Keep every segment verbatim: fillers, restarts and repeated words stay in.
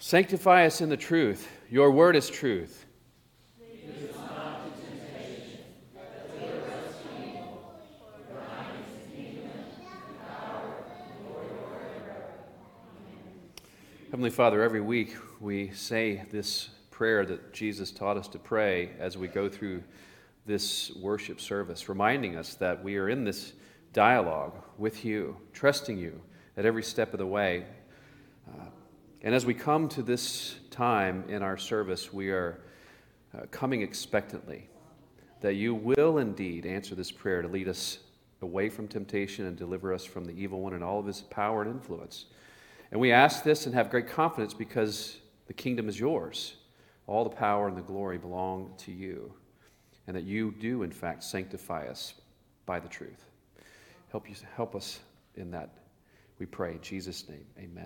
Sanctify us in the truth. Your word is truth. Lead us not into temptation, but deliver us from evil. For thine is the kingdom, the power, and the glory forever. Amen. Heavenly Father, every week we say this prayer that Jesus taught us to pray as we go through this worship service, reminding us that we are in this dialogue with you, trusting you at every step of the way. Uh, and as we come to this time in our service, we are uh, coming expectantly that you will indeed answer this prayer to lead us away from temptation and deliver us from the evil one and all of his power and influence. And we ask this and have great confidence because the kingdom is yours. All the power and the glory belong to you, and that you do, in fact, sanctify us by the truth. Help you, help us in that, we pray. In Jesus' name, amen.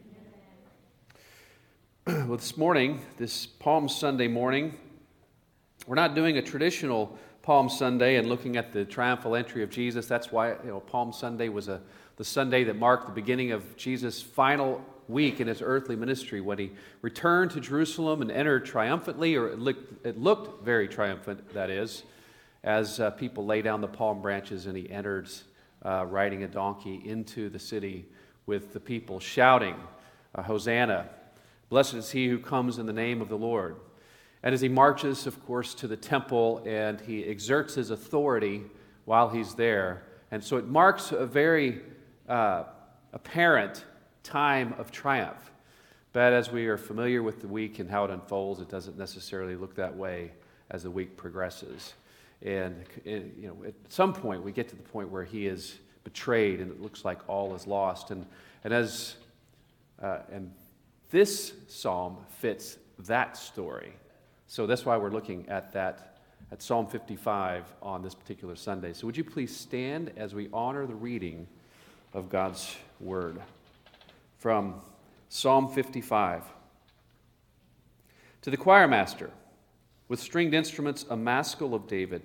Amen. Well, this morning, this Palm Sunday morning, we're not doing a traditional Palm Sunday and looking at the triumphal entry of Jesus. That's why, you know, Palm Sunday was a the Sunday that marked the beginning of Jesus' final week in his earthly ministry when he returned to Jerusalem and entered triumphantly, or it looked, it looked very triumphant, that is, as uh, people lay down the palm branches and he entered uh, riding a donkey into the city with the people shouting, uh, Hosanna, blessed is he who comes in the name of the Lord. And as he marches, of course, to the temple and he exerts his authority while he's there. And so it marks a very uh, apparent time of triumph. But as we are familiar with the week and how it unfolds, it doesn't necessarily look that way as the week progresses. And it, you know, at some point, we get to the point where he is betrayed and it looks like all is lost. And, and, as, uh, and this psalm fits that story. So that's why we're looking at that, at Psalm fifty-five on this particular Sunday. So would you please stand as we honor the reading of God's Word from Psalm fifty-five. To the choir master, with stringed instruments, a maskil of David.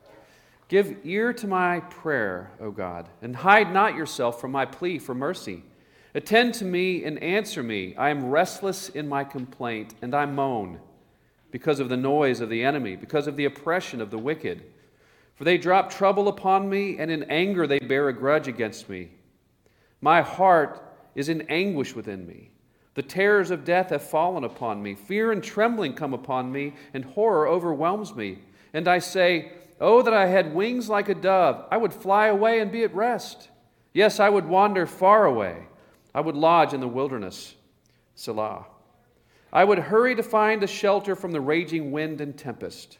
Give ear to my prayer, O God, and hide not yourself from my plea for mercy. Attend to me and answer me. I am restless in my complaint, and I moan because of the noise of the enemy, because of the oppression of the wicked. For they drop trouble upon me, and in anger they bear a grudge against me. My heart is in anguish within me. The terrors of death have fallen upon me. Fear and trembling come upon me, and horror overwhelms me. And I say, oh, that I had wings like a dove. I would fly away and be at rest. Yes, I would wander far away. I would lodge in the wilderness. Selah. I would hurry to find a shelter from the raging wind and tempest.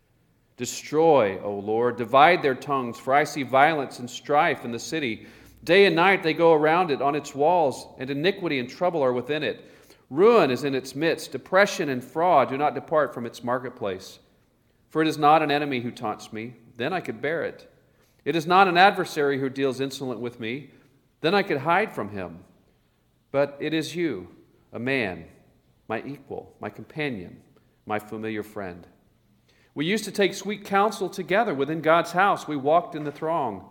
Destroy, O Lord, divide their tongues, for I see violence and strife in the city. Day and night they go around it on its walls, and iniquity and trouble are within it. Ruin is in its midst. Oppression and fraud do not depart from its marketplace. For it is not an enemy who taunts me, then I could bear it. It is not an adversary who deals insolent with me, then I could hide from him. But it is you, a man, my equal, my companion, my familiar friend. We used to take sweet counsel together within God's house. We walked in the throng.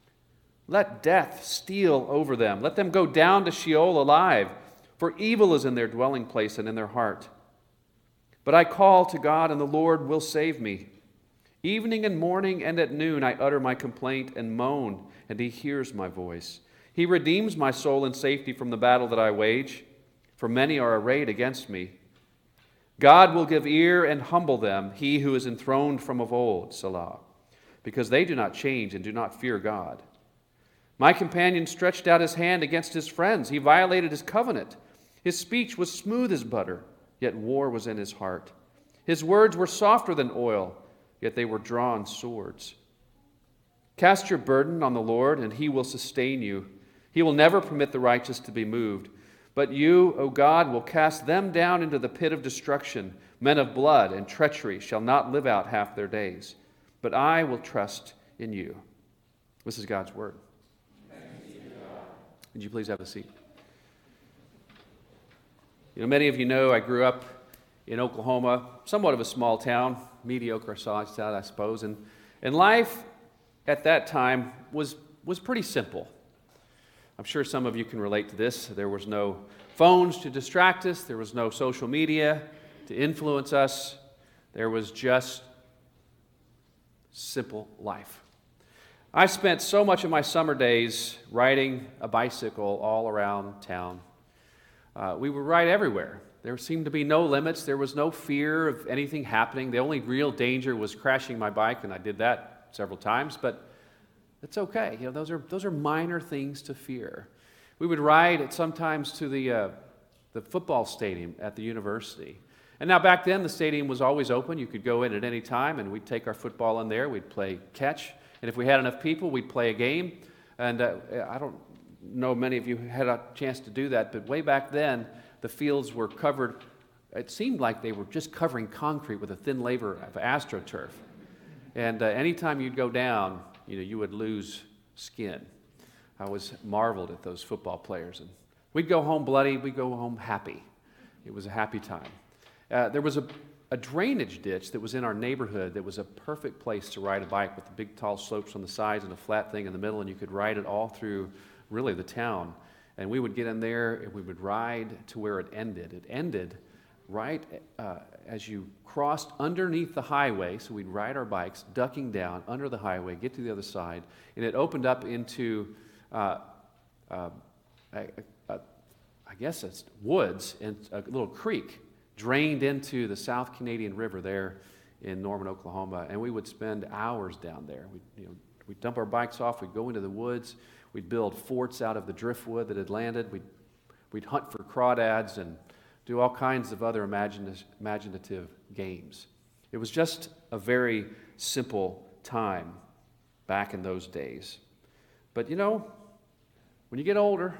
Let death steal over them. Let them go down to Sheol alive, for evil is in their dwelling place and in their heart. But I call to God, and the Lord will save me. Evening and morning and at noon I utter my complaint and moan, and he hears my voice. He redeems my soul in safety from the battle that I wage, for many are arrayed against me. God will give ear and humble them, he who is enthroned from of old, Selah, because they do not change and do not fear God. My companion stretched out his hand against his friends. He violated his covenant. His speech was smooth as butter, yet war was in his heart. His words were softer than oil, yet they were drawn swords. Cast your burden on the Lord, and he will sustain you. He will never permit the righteous to be moved. But you, O God, will cast them down into the pit of destruction. Men of blood and treachery shall not live out half their days. But I will trust in you. This is God's word. Would you please have a seat? You know, many of you know I grew up in Oklahoma, somewhat of a small town, mediocre size town, I suppose. And, and life at that time was, was pretty simple. I'm sure some of you can relate to this. There was no phones to distract us. There was no social media to influence us. There was just simple life. I spent so much of my summer days riding a bicycle all around town. Uh, we would ride everywhere. There seemed to be no limits. There was no fear of anything happening. The only real danger was crashing my bike, and I did that several times, but it's okay. You know, those are those are minor things to fear. We would ride sometimes to the uh, the football stadium at the university. And now back then, the stadium was always open. You could go in at any time, and we'd take our football in there. We'd play catch. And if we had enough people, we'd play a game. And uh, I don't know many of you had a chance to do that, but way back then, the fields were covered. It seemed like they were just covering concrete with a thin layer of AstroTurf. And uh, anytime you'd go down, you know, you would lose skin. I was marveled at those football players. And we'd go home bloody. We'd go home happy. It was a happy time. Uh, there was a, a drainage ditch that was in our neighborhood that was a perfect place to ride a bike with the big tall slopes on the sides and a flat thing in the middle, and you could ride it all through really the town. And we would get in there and we would ride to where it ended. It ended right uh, as you crossed underneath the highway, so we'd ride our bikes ducking down under the highway, get to the other side, and it opened up into, uh, uh, I, I, I guess it's woods and a little creek drained into the South Canadian River there in Norman, Oklahoma, and we would spend hours down there. We'd, you know, we'd dump our bikes off, we'd go into the woods, we'd build forts out of the driftwood that had landed, we'd, we'd hunt for crawdads and do all kinds of other imagina- imaginative games. It was just a very simple time back in those days. But you know, when you get older,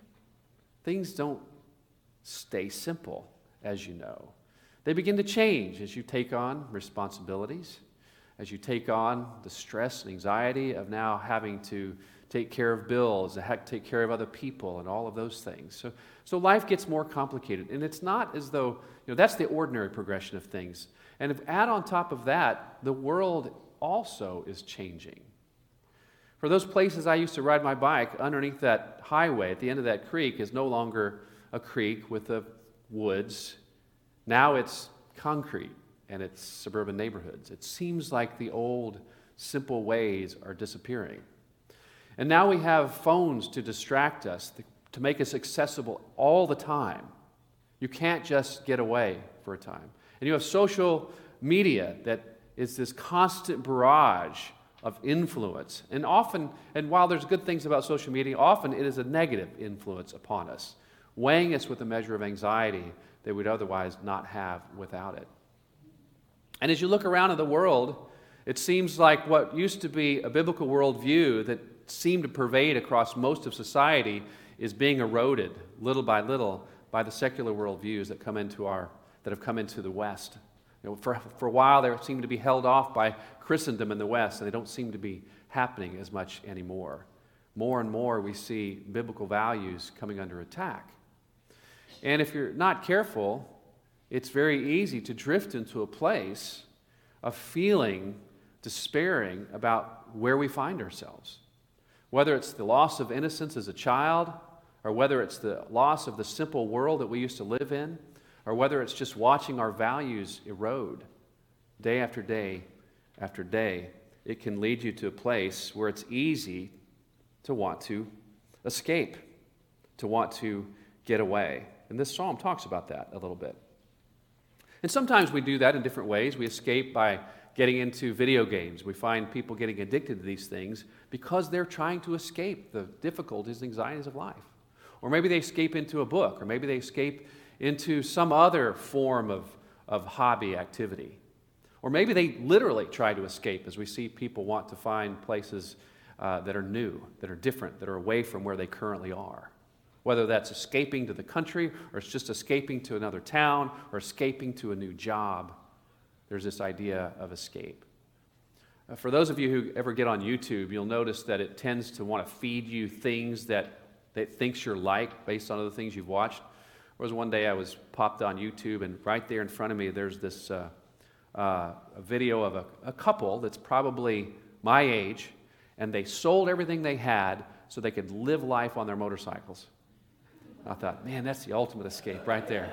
things don't stay simple, as you know. They begin to change as you take on responsibilities, as you take on the stress and anxiety of now having to take care of bills, to have to take care of other people and all of those things. So, so life gets more complicated. And it's not as though, you know, that's the ordinary progression of things. And if add on top of that, the world also is changing. For those places I used to ride my bike, underneath that highway at the end of that creek is no longer a creek with the woods. Now it's concrete and it's suburban neighborhoods. It seems like the old simple ways are disappearing. And now we have phones to distract us, to make us accessible all the time. You can't just get away for a time. And you have social media that is this constant barrage of influence. And often, and while there's good things about social media, often it is a negative influence upon us, weighing us with a measure of anxiety that we'd otherwise not have without it. And as you look around in the world, it seems like what used to be a biblical worldview that seemed to pervade across most of society is being eroded little by little by the secular worldviews that come into our that have come into the West. You know, for, for a while, they seem to be held off by Christendom in the West, and they don't seem to be happening as much anymore. More and more, we see biblical values coming under attack. And if you're not careful, it's very easy to drift into a place of feeling despairing about where we find ourselves. Whether it's the loss of innocence as a child, or whether it's the loss of the simple world that we used to live in, or whether it's just watching our values erode day after day after day, it can lead you to a place where it's easy to want to escape, to want to get away. And this psalm talks about that a little bit. And sometimes we do that in different ways. We escape by getting into video games. We find people getting addicted to these things because they're trying to escape the difficulties and anxieties of life. Or maybe they escape into a book, or maybe they escape into some other form of, of hobby activity. Or maybe they literally try to escape, as we see people want to find places uh, that are new, that are different, that are away from where they currently are. Whether that's escaping to the country, or it's just escaping to another town, or escaping to a new job. There's this idea of escape. Uh, for those of you who ever get on YouTube, you'll notice that it tends to want to feed you things that, that it thinks you're like based on other things you've watched. There was one day I was popped on YouTube, and right there in front of me there's this uh, uh, a video of a, a couple that's probably my age, and they sold everything they had so they could live life on their motorcycles. I thought, man, that's the ultimate escape right there.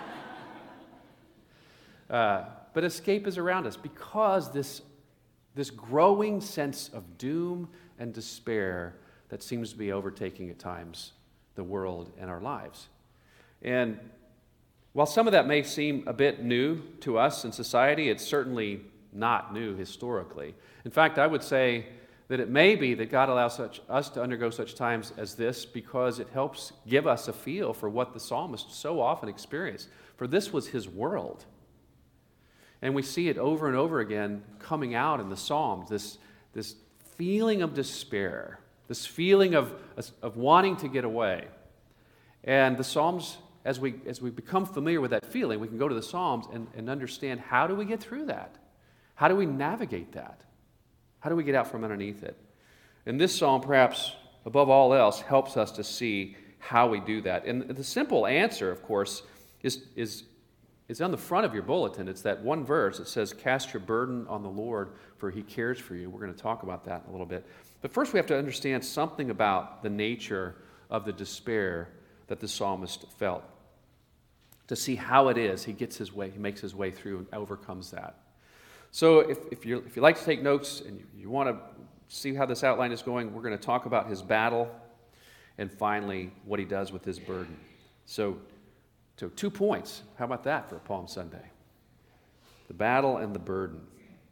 Uh, but escape is around us because this, this growing sense of doom and despair that seems to be overtaking at times the world and our lives. And while some of that may seem a bit new to us in society, it's certainly not new historically. In fact, I would say that it may be that God allows such, us to undergo such times as this because it helps give us a feel for what the psalmist so often experienced. For this was his world. And we see it over and over again coming out in the Psalms, this, this feeling of despair, this feeling of, of wanting to get away. And the Psalms, as we, as we become familiar with that feeling, we can go to the Psalms and, and understand, how do we get through that? How do we navigate that? How do we get out from underneath it? And this psalm, perhaps above all else, helps us to see how we do that. And the simple answer, of course, is, is, is on the front of your bulletin. It's that one verse that says, "Cast your burden on the Lord, for he cares for you." We're going to talk about that in a little bit. But first we have to understand something about the nature of the despair that the psalmist felt, to see how it is he gets his way, he makes his way through and overcomes that. So if, if, you're, if you like to take notes and you, you want to see how this outline is going, we're going to talk about his battle and finally what he does with his burden. So, so two points. How about that for Palm Sunday? The battle and the burden.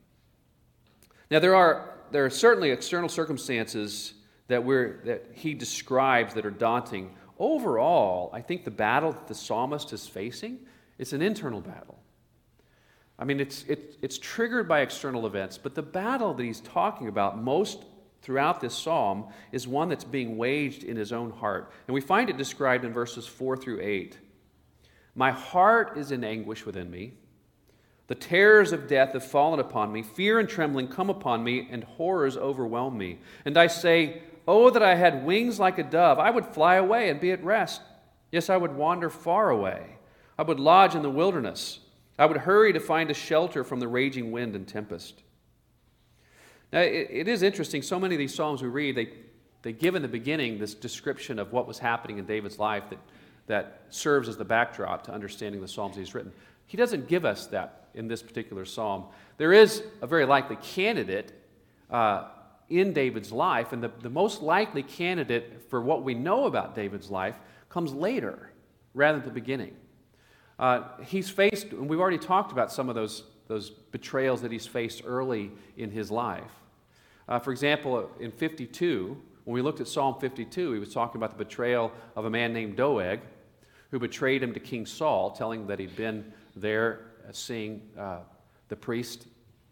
Now there are, there are certainly external circumstances that, we're, that he describes that are daunting. Overall, I think the battle that the psalmist is facing is an internal battle. I mean, it's, it, it's triggered by external events, but the battle that he's talking about most throughout this psalm is one that's being waged in his own heart. And we find it described in verses four through eight. "My heart is in anguish within me. The terrors of death have fallen upon me. Fear and trembling come upon me, and horrors overwhelm me. And I say, oh, that I had wings like a dove. I would fly away and be at rest. Yes, I would wander far away. I would lodge in the wilderness. I would hurry to find a shelter from the raging wind and tempest." Now, it, it is interesting. So many of these psalms we read, they, they give in the beginning this description of what was happening in David's life that, that serves as the backdrop to understanding the psalms he's written. He doesn't give us that in this particular psalm. There is a very likely candidate uh, in David's life, and the, the most likely candidate for what we know about David's life comes later rather than the beginning. Uh, he's faced, and we've already talked about some of those, those betrayals that he's faced early in his life. Uh, for example, in fifty-two, when we looked at Psalm fifty-two, he was talking about the betrayal of a man named Doeg, who betrayed him to King Saul, telling him that he'd been there uh, seeing uh, the priest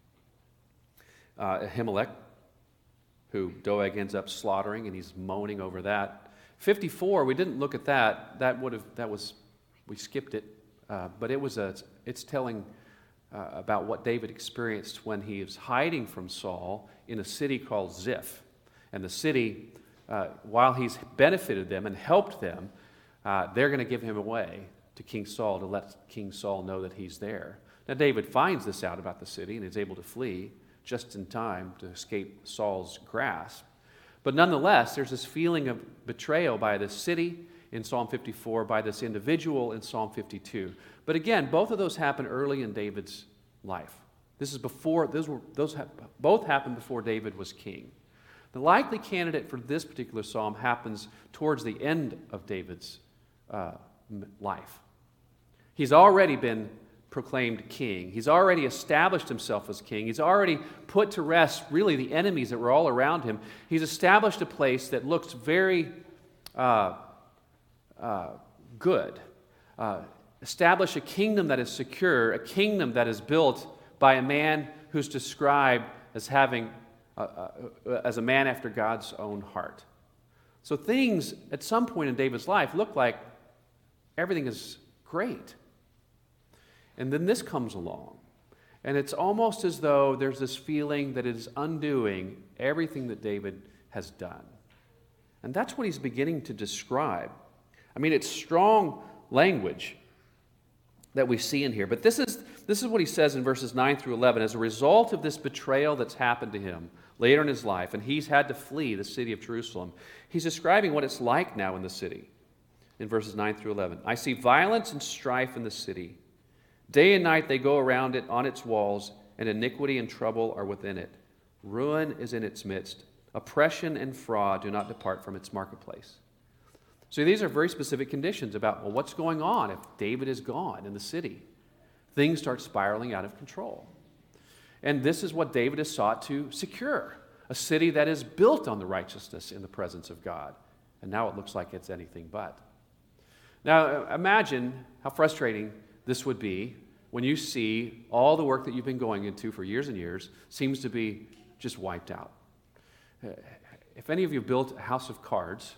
uh, Ahimelech, who Doeg ends up slaughtering, and he's moaning over that. fifty-four, we didn't look at that. That would have, that was, we skipped it. Uh, but it was a, it's telling uh, about what David experienced when he was hiding from Saul in a city called Ziph. And the city, uh, while he's benefited them and helped them, uh, they're going to give him away to King Saul to let King Saul know that he's there. Now David finds this out about the city and is able to flee just in time to escape Saul's grasp. But nonetheless, there's this feeling of betrayal by the city in Psalm fifty-four, by this individual in Psalm fifty-two. But again, both of those happen early in David's life. This is before, those were, those ha- both happened before David was king. The likely candidate for this particular psalm happens towards the end of David's uh, life. He's already been proclaimed king. He's already established himself as king. He's already put to rest really the enemies that were all around him. He's established a place that looks very uh, uh, good. Uh, establish a kingdom that is secure, a kingdom that is built by a man who's described as having, uh, uh, as a man after God's own heart. So things at some point in David's life look like everything is great. And then this comes along. And it's almost as though there's this feeling that it is undoing everything that David has done. And that's what he's beginning to describe. I mean, it's strong language that we see in here. But this is, This is what he says in verses nine through eleven. As a result of this betrayal that's happened to him later in his life, and he's had to flee the city of Jerusalem, he's describing what it's like now in the city in verses nine through eleven. I see violence and strife in the city. Day and night they go around it on its walls, and iniquity and trouble are within it. Ruin is in its midst. Oppression and fraud do not depart from its marketplace. So these are very specific conditions about, well, what's going on if David is gone in the city? Things start spiraling out of control. And this is what David has sought to secure, a city that is built on the righteousness in the presence of God. And now it looks like it's anything but. Now, imagine how frustrating this would be when you see all the work that you've been going into for years and years seems to be just wiped out. If any of you built a house of cards,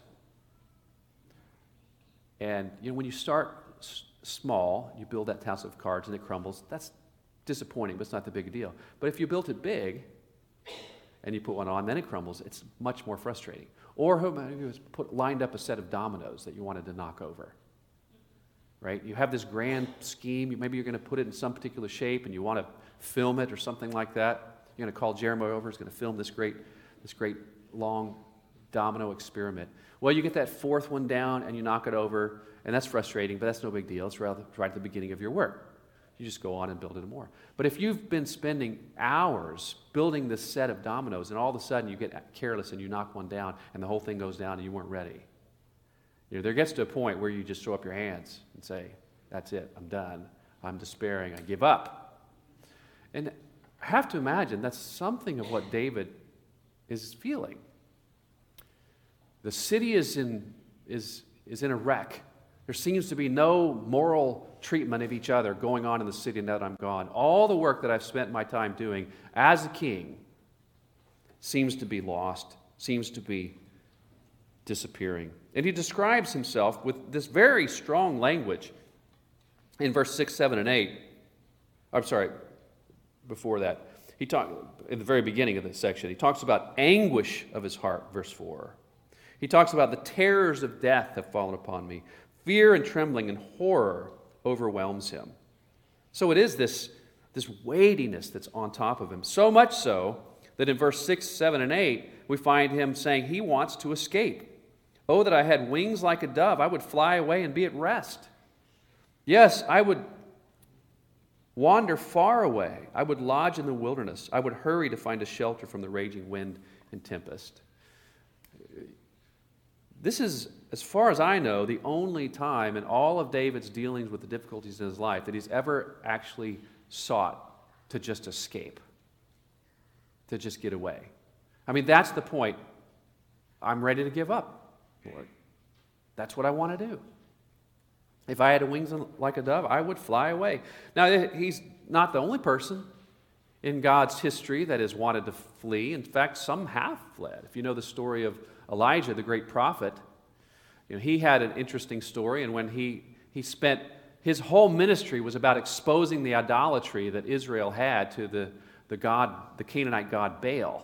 and you know when you start s- small, you build that house of cards and it crumbles, that's disappointing, but it's not the big deal. But if you built it big and you put one on, then it crumbles, it's much more frustrating. Or who many of you has put lined up a set of dominoes that you wanted to knock over? Right? You have this grand scheme. Maybe you're going to put it in some particular shape and you want to film it or something like that. You're going to call Jeremiah over. He's going to film this great, this great long domino experiment. Well, you get that fourth one down and you knock it over, and that's frustrating, but that's no big deal. It's right at the beginning of your work. You just go on and build it more. But if you've been spending hours building this set of dominoes, and all of a sudden you get careless and you knock one down, and the whole thing goes down and you weren't ready, you know, there gets to a point where you just throw up your hands and say, that's it, I'm done, I'm despairing, I give up. And I have to imagine that's something of what David is feeling. The city is in, is, is in a wreck. There seems to be no moral treatment of each other going on in the city now that I'm gone. All the work that I've spent my time doing as a king seems to be lost, seems to be disappearing. And he describes himself with this very strong language in verse six, seven, and eight. I'm sorry, before that. He talked in the very beginning of this section. He talks about anguish of his heart, verse four. He talks about the terrors of death have fallen upon me. Fear and trembling and horror overwhelms him. So it is this, this weightiness that's on top of him. So much so that in verse six, seven, and eight, we find him saying he wants to escape. Oh, that I had wings like a dove. I would fly away and be at rest. Yes, I would wander far away. I would lodge in the wilderness. I would hurry to find a shelter from the raging wind and tempest. This is, as far as I know, the only time in all of David's dealings with the difficulties in his life that he's ever actually sought to just escape, to just get away. I mean, that's the point. I'm ready to give up, Lord. That's what I want to do. If I had wings like a dove, I would fly away. Now, he's not the only person in God's history that has wanted to flee. In fact, some have fled. If you know the story of Elijah, the great prophet, you know, he had an interesting story, and when he, he spent, his whole ministry was about exposing the idolatry that Israel had to the, the god, the Canaanite god Baal.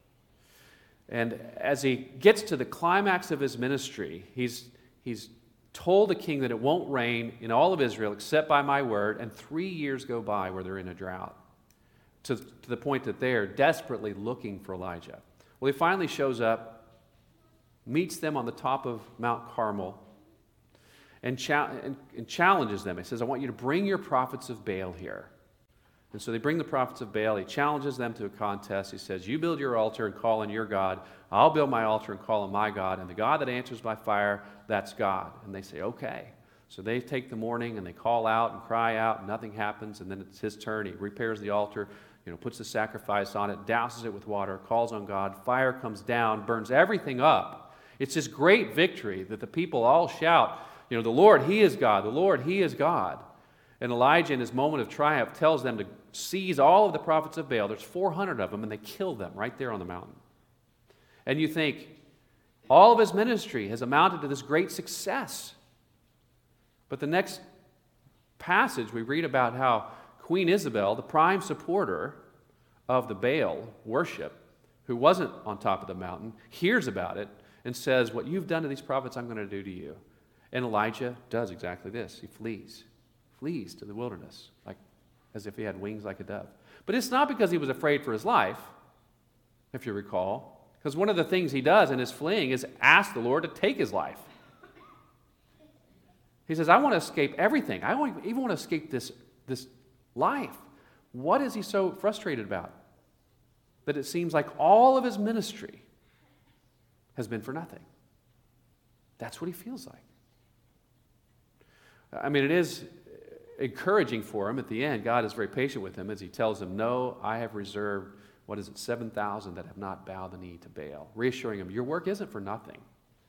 And as he gets to the climax of his ministry, he's, he's told the king that it won't rain in all of Israel except by my word, and three years go by where they're in a drought, to, to the point that they're desperately looking for Elijah. Well, he finally shows up, meets them on the top of Mount Carmel, and, cha- and, and challenges them. He says, I want you to bring your prophets of Baal here. And so they bring the prophets of Baal. He challenges them to a contest. He says, you build your altar and call on your God. I'll build my altar and call on my God. And the God that answers by fire, that's God. And they say, okay. So they take the morning and they call out and cry out, and nothing happens. And then it's his turn. He repairs the altar, you know, puts the sacrifice on it, douses it with water, calls on God. Fire comes down, burns everything up. It's this great victory that the people all shout, you know, the Lord, He is God. The Lord, He is God. And Elijah, in his moment of triumph, tells them to seize all of the prophets of Baal. There's four hundred of them, and they kill them right there on the mountain. And you think, all of his ministry has amounted to this great success. But the next passage, we read about how Queen Isabel, the prime supporter of the Baal worship, who wasn't on top of the mountain, hears about it and says, what you've done to these prophets, I'm going to do to you. And Elijah does exactly this. He flees. Flees to the wilderness. Like, as if he had wings like a dove. But it's not because he was afraid for his life, if you recall, because one of the things he does in his fleeing is ask the Lord to take his life. He says, I want to escape everything. I want, even want to escape this, this life. What is he so frustrated about? That it seems like all of his ministry has been for nothing. That's what he feels like. I mean, it is encouraging for him at the end. God is very patient with him as he tells him, no, I have reserved, what is it, seven thousand that have not bowed the knee to Baal. Reassuring him, your work isn't for nothing.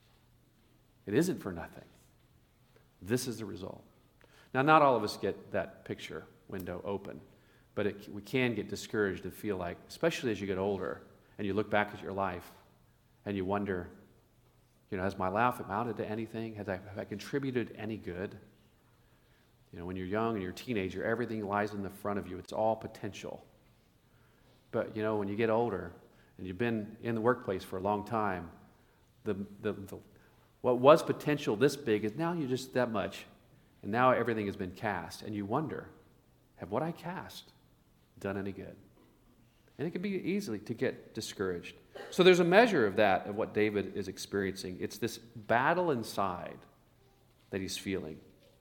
It isn't for nothing. This is the result. Now, not all of us get that picture window open, but it, we can get discouraged and feel like, especially as you get older and you look back at your life and you wonder, you know, has my life amounted to anything? Has I, have I contributed any good? You know, when you're young and you're a teenager, everything lies in the front of you. It's all potential. But, you know, when you get older and you've been in the workplace for a long time, the, the, the what was potential this big is now you're just that much. And now everything has been cast. And you wonder, have what I cast done any good? And it can be easily to get discouraged. So there's a measure of that, of what David is experiencing. It's this battle inside that he's feeling.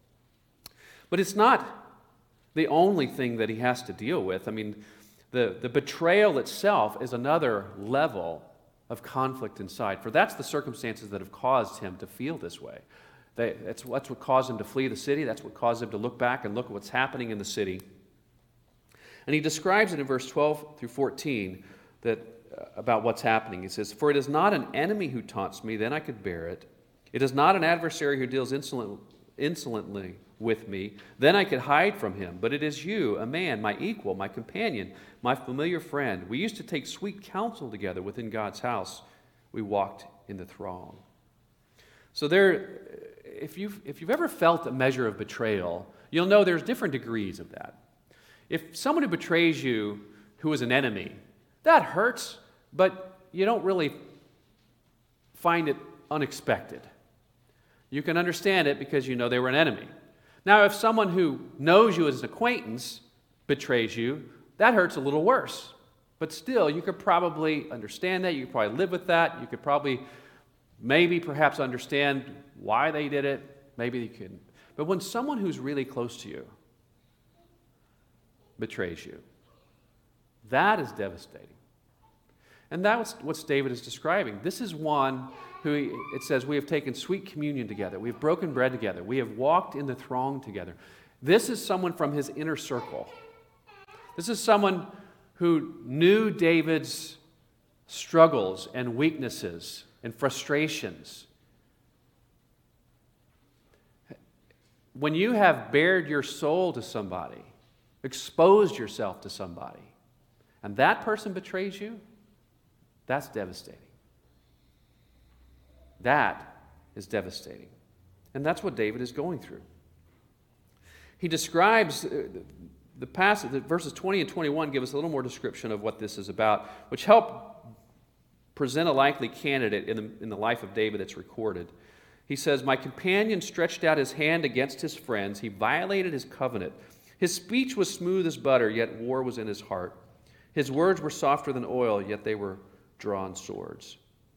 But it's not the only thing that he has to deal with. I mean, the, the betrayal itself is another level of conflict inside. For that's the circumstances that have caused him to feel this way. They, that's, that's what caused him to flee the city. That's what caused him to look back and look at what's happening in the city. And he describes it in verse twelve through fourteen that, uh, about what's happening. He says, for it is not an enemy who taunts me, then I could bear it. It is not an adversary who deals insolent, insolently with me, then I could hide from him. But it is you, a man, my equal, my companion, my familiar friend. We used to take sweet counsel together within God's house. We walked in the throng. So there, if you've, if you've ever felt a measure of betrayal, you'll know there's different degrees of that. If someone who betrays you who is an enemy, that hurts, but you don't really find it unexpected. You can understand it because you know they were an enemy. Now, if someone who knows you as an acquaintance betrays you, that hurts a little worse. But still, you could probably understand that. You could probably live with that. You could probably, maybe, perhaps understand why they did it. Maybe you couldn't. But when someone who's really close to you betrays you, that is devastating. And that's what David is describing. This is one who, it says, we have taken sweet communion together. We have broken bread together. We have walked in the throng together. This is someone from his inner circle. This is someone who knew David's struggles and weaknesses and frustrations. When you have bared your soul to somebody, exposed yourself to somebody, and that person betrays you, that's devastating. That is devastating. And that's what David is going through. He describes the passage, verses twenty and twenty-one give us a little more description of what this is about, which help present a likely candidate in the, in the life of David that's recorded. He says, my companion stretched out his hand against his friends. He violated his covenant. His speech was smooth as butter, yet war was in his heart. His words were softer than oil, yet they were drawn swords.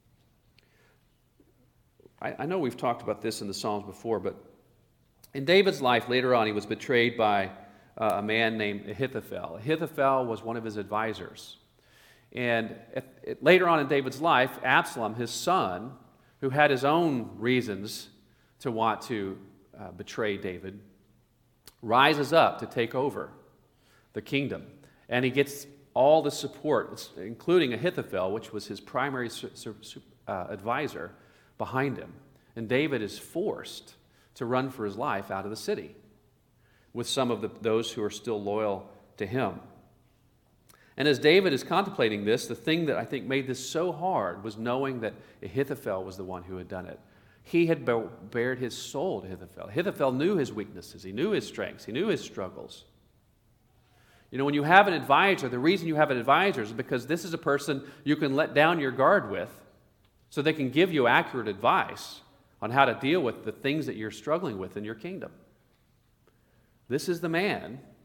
I, I know we've talked about this in the Psalms before, but in David's life, later on, he was betrayed by uh, a man named Ahithophel. Ahithophel was one of his advisors. And at, at, later on in David's life, Absalom, his son, who had his own reasons to want to uh, betray David, rises up to take over the kingdom. And he gets all the support, including Ahithophel, which was his primary su- su- uh, advisor, behind him. And David is forced to run for his life out of the city with some of the, those who are still loyal to him. And as David is contemplating this, the thing that I think made this so hard was knowing that Ahithophel was the one who had done it. He had bared his soul to Ahithophel. Ahithophel knew his weaknesses. He knew his strengths. He knew his struggles. You know, when you have an advisor, the reason you have an advisor is because this is a person you can let down your guard with so they can give you accurate advice on how to deal with the things that you're struggling with in your kingdom. This is the man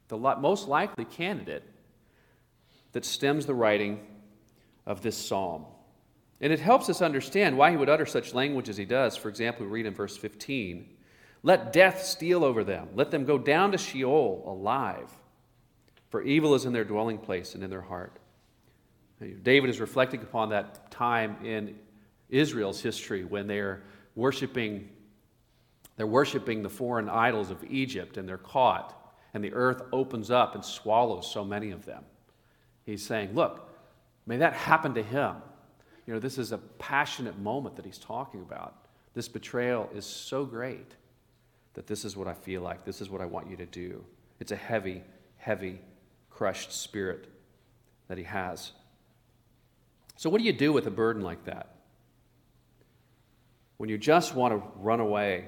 the most likely candidate that stems the writing of this psalm. And it helps us understand why he would utter such language as he does. For example, we read in verse fifteen, "Let death steal over them. Let them go down to Sheol alive. For evil is in their dwelling place and in their heart." David is reflecting upon that time in Israel's history when they're worshiping, they're worshiping the foreign idols of Egypt, and they're caught, and the earth opens up and swallows so many of them. He's saying, look, may that happen to him. You know, this is a passionate moment that he's talking about. This betrayal is so great that this is what I feel like. This is what I want you to do. It's a heavy, heavy, crushed spirit that he has. So what do you do with a burden like that? When you just want to run away?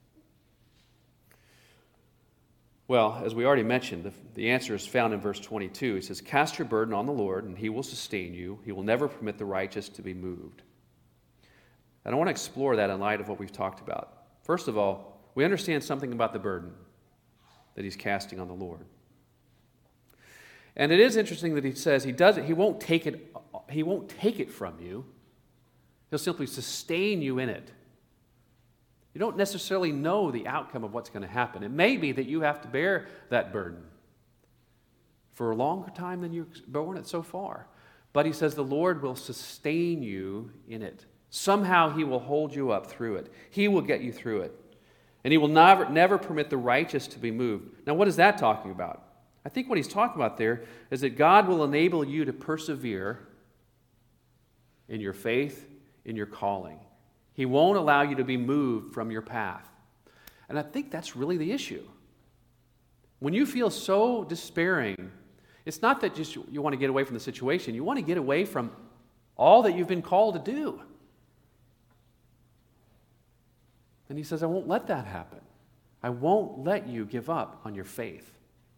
Well, as we already mentioned, the, the answer is found in verse twenty-two. He says, "Cast your burden on the Lord, and he will sustain you. He will never permit the righteous to be moved." And I want to explore that in light of what we've talked about. First of all, we understand something about the burden that he's casting on the Lord. And it is interesting that he says he doesn't, he won't take it, he won't take it from you. He'll simply sustain you in it. You don't necessarily know the outcome of what's going to happen. It may be that you have to bear that burden for a longer time than you've borne it so far. But he says the Lord will sustain you in it. Somehow he will hold you up through it. He will get you through it. And he will never, never permit the righteous to be moved. Now, what is that talking about? I think what he's talking about there is that God will enable you to persevere in your faith, in your calling. He won't allow you to be moved from your path. And I think that's really the issue. When you feel so despairing, it's not that just you want to get away from the situation. You want to get away from all that you've been called to do. And he says, I won't let that happen. I won't let you give up on your faith.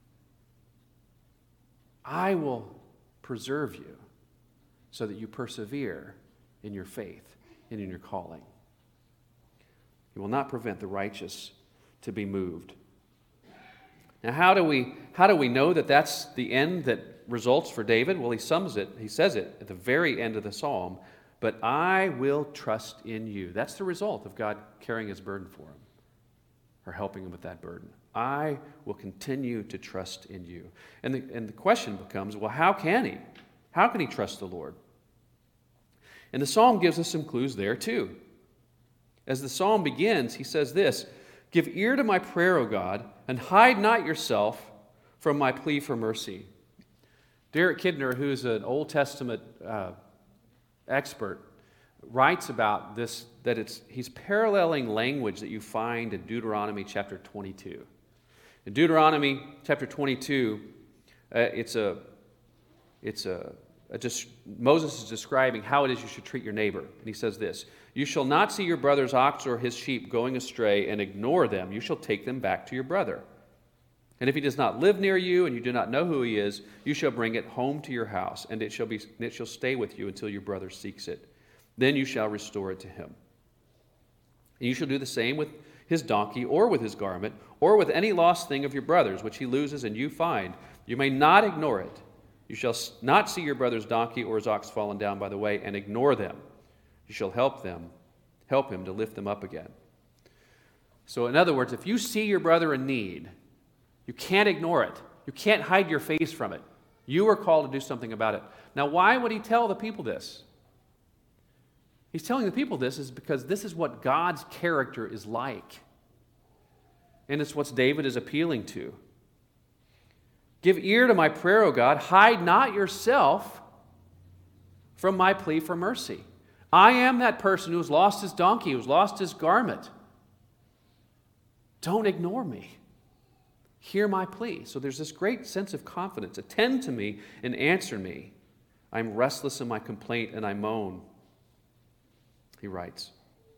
I will preserve you so that you persevere in your faith and in your calling. He will not prevent the righteous to be moved. Now, how do we how do we know that that's the end that results for David? Well, he sums it, he says it at the very end of the psalm, "But I will trust in you." That's the result of God carrying his burden for him, or helping him with that burden. I will continue to trust in you. And the, and the question becomes, well, how can he? How can he trust the Lord? And the psalm gives us some clues there too. As the psalm begins, he says this, "Give ear to my prayer, O God, and hide not yourself from my plea for mercy." Derek Kidner, who's an Old Testament uh, expert, writes about this, that it's he's paralleling language that you find in Deuteronomy chapter twenty-two. In Deuteronomy chapter twenty-two, uh, it's a it's a, a just Moses is describing how it is you should treat your neighbor, and he says this: "You shall not see your brother's ox or his sheep going astray and ignore them. You shall take them back to your brother. And if he does not live near you and you do not know who he is, you shall bring it home to your house, and it shall be it shall stay with you until your brother seeks it. Then you shall restore it to him. And you shall do the same with his donkey or with his garment or with any lost thing of your brother's which he loses and you find. You may not ignore it. You shall not see your brother's donkey or his ox fallen down by the way and ignore them. You shall help them, help him to lift them up again." So in other words, if you see your brother in need, you can't ignore it. You can't hide your face from it. You are called to do something about it. Now, why would he tell the people this? He's telling the people this is because this is what God's character is like. And it's what David is appealing to. "Give ear to my prayer, O God. Hide not yourself from my plea for mercy." I am that person who's lost his donkey, who's lost his garment. Don't ignore me. Hear my plea. So there's this great sense of confidence. Attend to me and answer me. I'm restless in my complaint and I moan, he writes.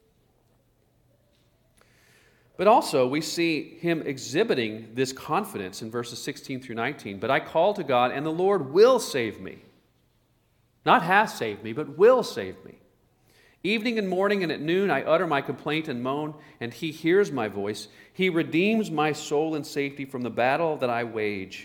But also we see him exhibiting this confidence in verses sixteen through nineteen. "But I call to God, and the Lord will save me." Not has saved me, but will save me. Evening and morning and at noon I utter my complaint and moan, and he hears my voice. He redeems my soul in safety from the battle that I wage.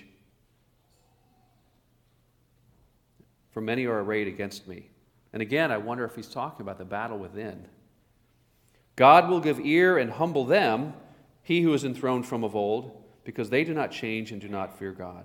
For many are arrayed against me. And again, I wonder if he's talking about the battle within. God will give ear and humble them, he who is enthroned from of old, because they do not change and do not fear God.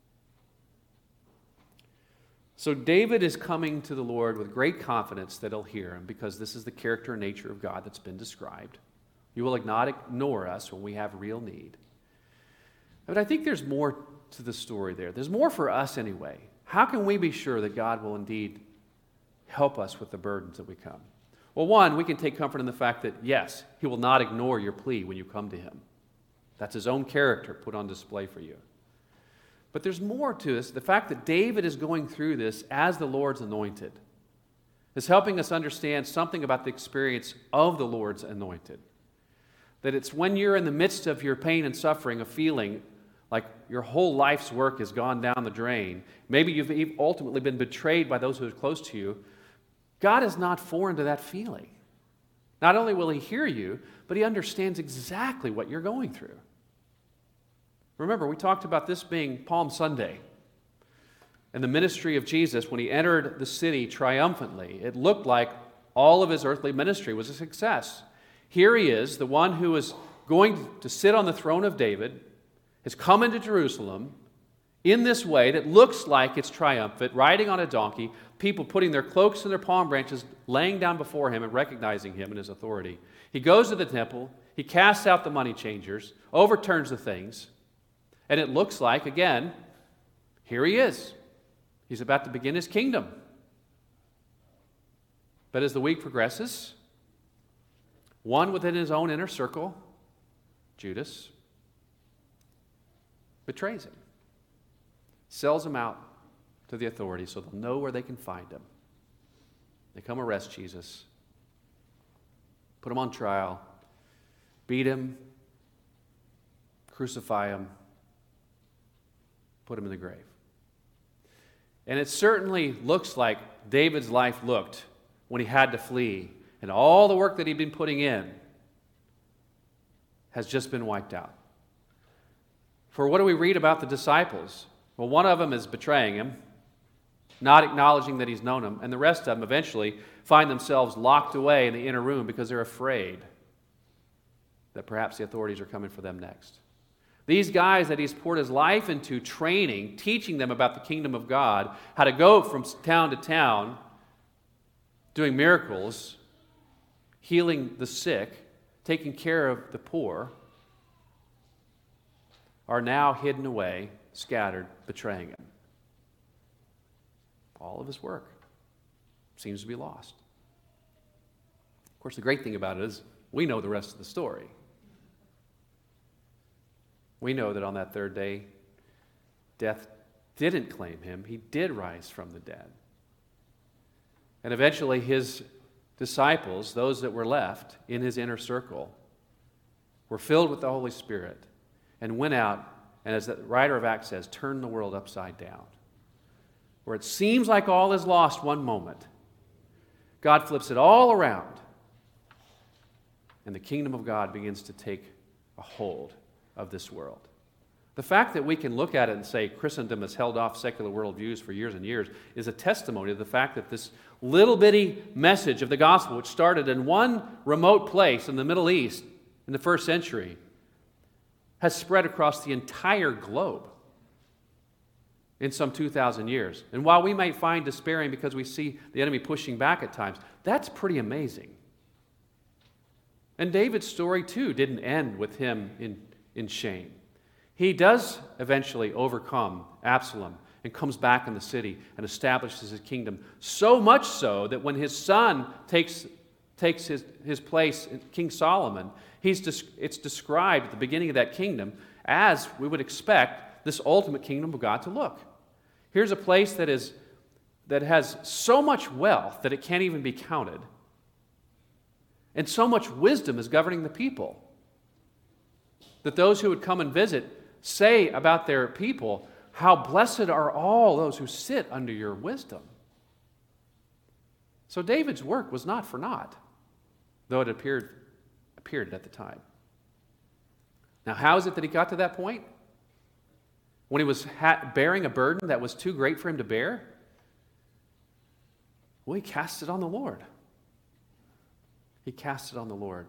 So David is coming to the Lord with great confidence that he'll hear him, because this is the character and nature of God that's been described. You will not ignore us when we have real need. But I think there's more to the story there. There's more for us anyway. How can we be sure that God will indeed help us with the burdens that we come? Well, one, we can take comfort in the fact that, yes, he will not ignore your plea when you come to him. That's his own character put on display for you. But there's more to this. The fact that David is going through this as the Lord's anointed is helping us understand something about the experience of the Lord's anointed. That it's when you're in the midst of your pain and suffering, a feeling like your whole life's work has gone down the drain. Maybe you've ultimately been betrayed by those who are close to you. God is not foreign to that feeling. Not only will he hear you, but he understands exactly what you're going through. Remember, we talked about this being Palm Sunday and the ministry of Jesus when he entered the city triumphantly. It looked like all of his earthly ministry was a success. Here he is, the one who is going to sit on the throne of David, has come into Jerusalem in this way that looks like it's triumphant, riding on a donkey, people putting their cloaks and their palm branches, laying down before him and recognizing him and his authority. He goes to the temple, he casts out the money changers, overturns the things, and it looks like, again, here he is. He's about to begin his kingdom. But as the week progresses, one within his own inner circle, Judas, betrays him, sells him out to the authorities so they'll know where they can find him. They come arrest Jesus, put him on trial, beat him, crucify him, put him in the grave. And it certainly looks like David's life looked when he had to flee, and all the work that he'd been putting in has just been wiped out. For what do we read about the disciples? Well, one of them is betraying him, not acknowledging that he's known him, and the rest of them eventually find themselves locked away in the inner room because they're afraid that perhaps the authorities are coming for them next. These guys that he's poured his life into training, teaching them about the kingdom of God, how to go from town to town, doing miracles, healing the sick, taking care of the poor, are now hidden away, scattered, betraying him. All of his work seems to be lost. Of course, the great thing about it is we know the rest of the story. We know that on that third day, death didn't claim him. He did rise from the dead. And eventually his disciples, those that were left in his inner circle, were filled with the Holy Spirit and went out, and as the writer of Acts says, turned the world upside down. Where it seems like all is lost one moment, God flips it all around, and the kingdom of God begins to take a hold of this world. The fact that we can look at it and say Christendom has held off secular worldviews for years and years is a testimony to the fact that this little bitty message of the gospel, which started in one remote place in the Middle East in the first century, has spread across the entire globe in some two thousand years. And while we might find despairing because we see the enemy pushing back at times, that's pretty amazing. And David's story, too, didn't end with him in, in shame. He does eventually overcome Absalom and comes back in the city and establishes his kingdom, so much so that when his son takes, takes his, his place, King Solomon, he's, it's described at the beginning of that kingdom as we would expect this ultimate kingdom of God to look. Here's a place that is that has so much wealth that it can't even be counted, and so much wisdom is governing the people that those who would come and visit say about their people, "How blessed are all those who sit under your wisdom." So David's work was not for naught, though it appeared, appeared at the time. Now, how is it that he got to that point? When he was ha- bearing a burden that was too great for him to bear? Well, he cast it on the Lord. He cast it on the Lord.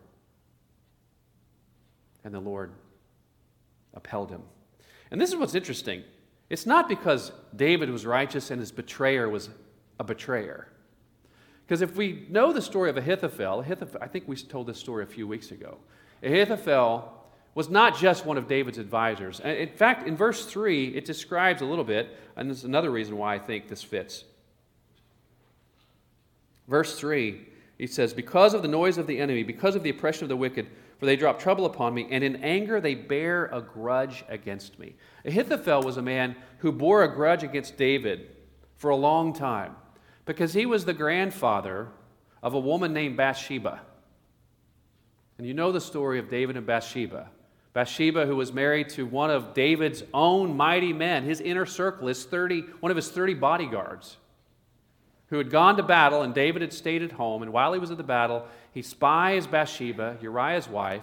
And the Lord upheld him. And this is what's interesting. It's not because David was righteous and his betrayer was a betrayer. Because if we know the story of Ahithophel, Ahithophel, I think we told this story a few weeks ago. Ahithophel was not just one of David's advisors. In fact, in verse three, it describes a little bit, and this is another reason why I think this fits. Verse three, he says, because of the noise of the enemy, because of the oppression of the wicked, for they drop trouble upon me, and in anger they bear a grudge against me. Ahithophel was a man who bore a grudge against David for a long time, because he was the grandfather of a woman named Bathsheba. And you know the story of David and Bathsheba. Bathsheba, who was married to one of David's own mighty men, his inner circle, his thirty, one of his thirty bodyguards, who had gone to battle, and David had stayed at home. And while he was at the battle, he spies Bathsheba, Uriah's wife,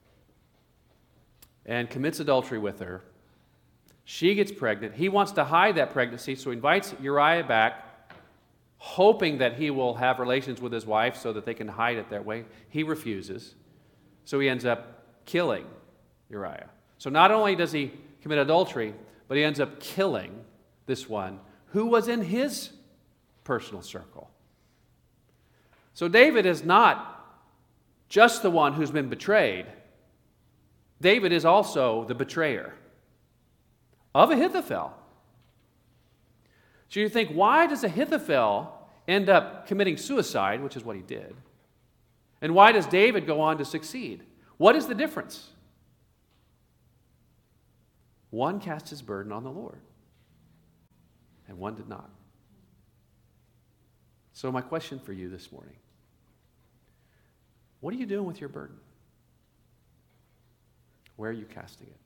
and commits adultery with her. She gets pregnant. He wants to hide that pregnancy, so he invites Uriah back, hoping that he will have relations with his wife so that they can hide it that way. He refuses. So he ends up killing Uriah. So not only does he commit adultery, but he ends up killing this one who was in his personal circle. So David is not just the one who's been betrayed. David is also the betrayer of Ahithophel. So you think, why does Ahithophel end up committing suicide, which is what he did? And why does David go on to succeed? What is the difference? One cast his burden on the Lord, and one did not. So my question for you this morning, what are you doing with your burden? Where are you casting it?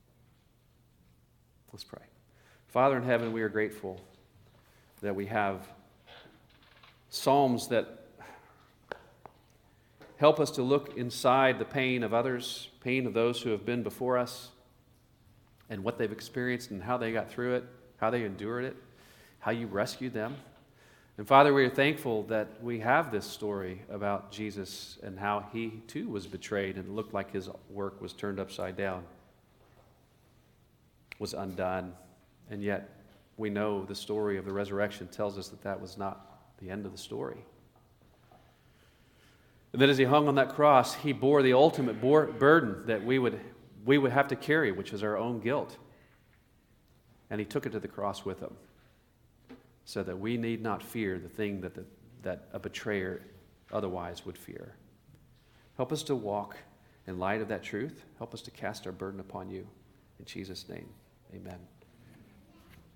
Let's pray. Father in heaven, we are grateful that we have Psalms that help us to look inside the pain of others, pain of those who have been before us, and what they've experienced and how they got through it, how they endured it, how you rescued them. And Father, we are thankful that we have this story about Jesus and how he too was betrayed and it looked like his work was turned upside down, was undone. And yet we know the story of the resurrection tells us that that was not the end of the story. And that as he hung on that cross, he bore the ultimate bore, burden that we would, we would have to carry, which is our own guilt. And he took it to the cross with him, so that we need not fear the thing that, the, that a betrayer otherwise would fear. Help us to walk in light of that truth. Help us to cast our burden upon you. In Jesus' name, amen.